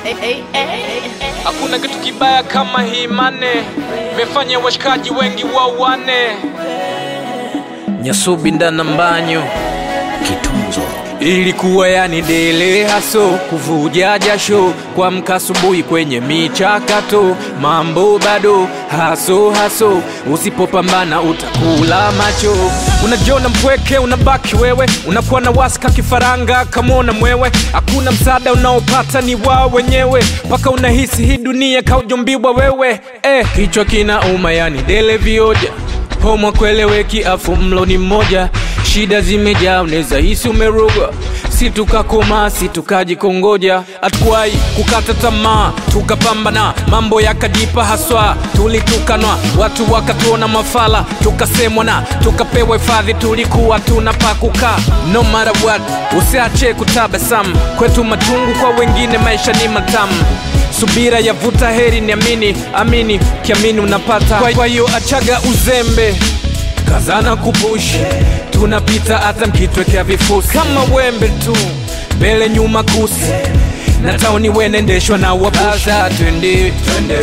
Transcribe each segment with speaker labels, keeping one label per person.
Speaker 1: Hakuna kitu kibaya kama hii mane, mefanya washikaji wengi wawane.
Speaker 2: Nyasubi ndana mbanyo
Speaker 3: Kitunzo.
Speaker 2: Ilikuwa yani dele haso, kuvuja jasho, kwa mkasubuhi kwenye michakato. Mambo bado haso, usipopambana utakula macho. Unajiona mpweke, unabaki wewe, unakuwa na wasika kifaranga kamona mwewe. Hakuna msaada unaopata ni wao wenyewe, paka unahisi hii dunia kaujumbiwa wewe. Kichwa kinauma yani dele vioja, homo kweleweki afu mlo ni mmoja. Shida zimejaa uneza hisi umeroga, si tukakoma si tukajikongoja. Hatukuwahi kukata tamaa, tukapambana, mambo yakajipa haswa. Tulitukanwa, watu wakatuona mafala, tukasemwa na tukapewa hifadhi, tulikuwa tunapakukaa. No matter what, usiache kutabasamu, kwetu machungu, kwa wengine maisha ni matamu. Subira yavuta heri, niamini, amini, kiamini unapata. Kwa hiyo achaga uzembe, kazana kupushi, tunapita hata mkitwekea vifusi. Kama wembe tu, mbele nyuma kusi, na tauni wenendeshwa na wabushi. Twende,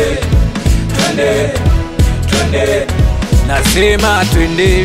Speaker 2: nasema twende,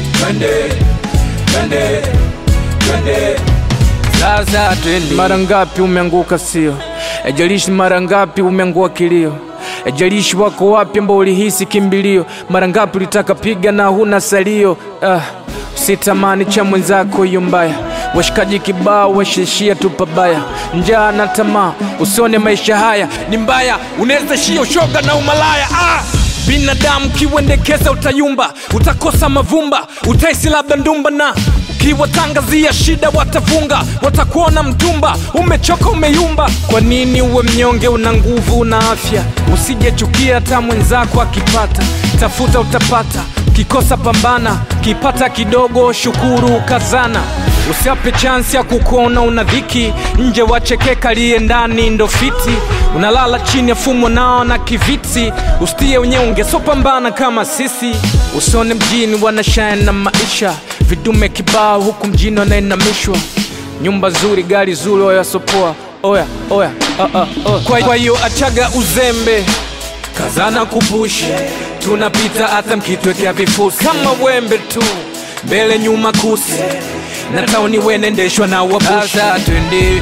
Speaker 2: sasa twende. Mara ngapi umeanguka sio, ejalishi mara ngapi umeangua kilio, ejalishi wako wapi ambao ulihisi kimbilio. Mara ngapi ulitaka piga na huna salio. Usitamani cha mwenzako hiyo mbaya, washikaji kibao washishia tu pabaya. Njaa na tamaa, usione maisha haya ni mbaya, unaweza shia ushoga na umalaya. Binadamu kiwendekeza utayumba, utakosa mavumba, utaisi labda ndumba. Na ukiwatangazia shida watafunga, watakuona mtumba, umechoka umeyumba. Kwa nini uwe mnyonge? Una nguvu, una afya, usijechukia hata mwenzako akipata. Tafuta utapata, kikosa pambana, kipata kidogo shukuru kazana. Usiape chance ya kukuona una dhiki, nje wachekeka liye ndani ndo fiti. Unalala chini ya fumo nao na kiviti, ustie unyonge so pambana kama sisi. Usone mjini wanashine na maisha, vidume kibao huku mjini wanainamishwa. Nyumba zuri, gari zuri, oya sopoa, oya. Kwa hiyo achaga uzembe, kazana kupushi, tunapita hata mkitwekea vifusi. Kama wembe tu, mbele nyuma kusi, na tauni wenendeshwa na wabushi. Twende,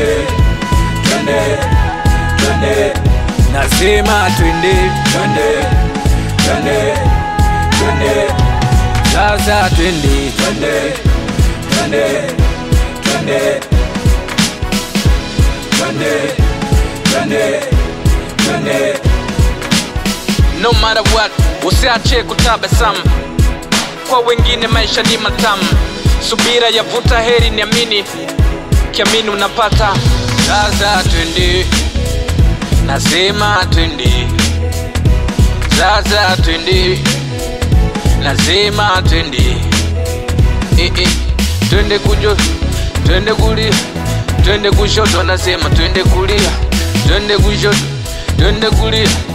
Speaker 2: nasema twende, sasa twende, no matter what, usiache kutabasamu, kwa wengine maisha ni matamu. Subira yavuta heri, niamini, kiamini unapata. Sasa twende, nasema twende, sasa twende, nasema twende. Twende kujo, twende kulia, twende kushoto, nasema twende kulia, twende kushoto, twende kulia.